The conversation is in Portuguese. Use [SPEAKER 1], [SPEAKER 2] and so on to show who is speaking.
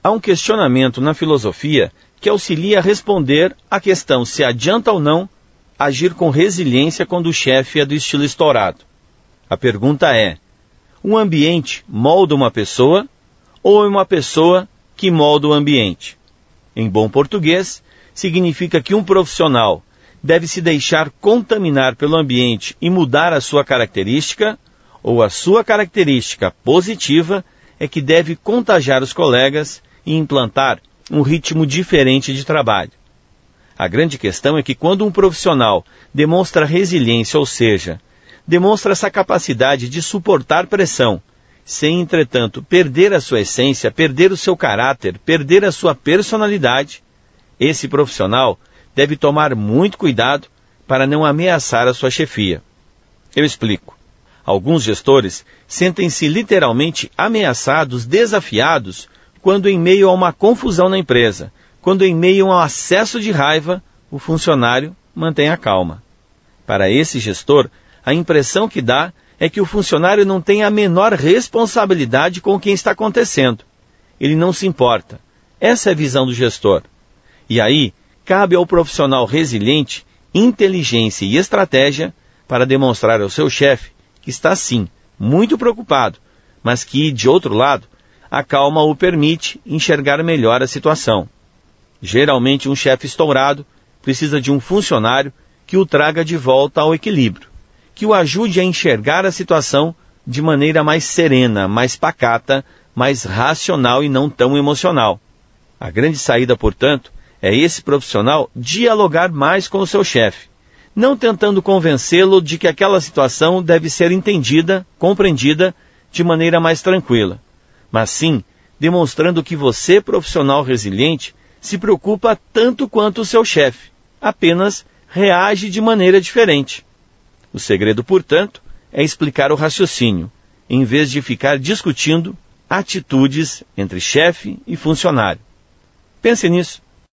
[SPEAKER 1] Há um questionamento na filosofia que auxilia a responder à questão se adianta ou não agir com resiliência quando o chefe é do estilo estourado. A pergunta é: um ambiente molda uma pessoa ou é uma pessoa que molda o ambiente? Em bom português, significa que um profissional deve se deixar contaminar pelo ambiente e mudar a sua característica, ou a sua característica positiva é que deve contagiar os colegas e implantar um ritmo diferente de trabalho. A grande questão é que quando um profissional demonstra resiliência, ou seja, demonstra essa capacidade de suportar pressão, sem, entretanto, perder a sua essência, perder o seu caráter, perder a sua personalidade, esse profissional deve tomar muito cuidado para não ameaçar a sua chefia. Eu explico. Alguns gestores sentem-se literalmente ameaçados, desafiados, quando em meio a uma confusão na empresa, quando em meio a um acesso de raiva, o funcionário mantém a calma. Para esse gestor, a impressão que dá é que o funcionário não tem a menor responsabilidade com o que está acontecendo. Ele não se importa. Essa é a visão do gestor. E aí, cabe ao profissional resiliente inteligência e estratégia para demonstrar ao seu chefe que está, sim, muito preocupado, mas que, de outro lado, a calma o permite enxergar melhor a situação. Geralmente, um chefe estourado precisa de um funcionário que o traga de volta ao equilíbrio, que o ajude a enxergar a situação de maneira mais serena, mais pacata, mais racional e não tão emocional. A grande saída, portanto, é esse profissional dialogar mais com o seu chefe, não tentando convencê-lo de que aquela situação deve ser entendida, compreendida de maneira mais tranquila, mas sim demonstrando que você, profissional resiliente, se preocupa tanto quanto o seu chefe, apenas reage de maneira diferente. O segredo, portanto, é explicar o raciocínio, em vez de ficar discutindo atitudes entre chefe e funcionário. Pense nisso.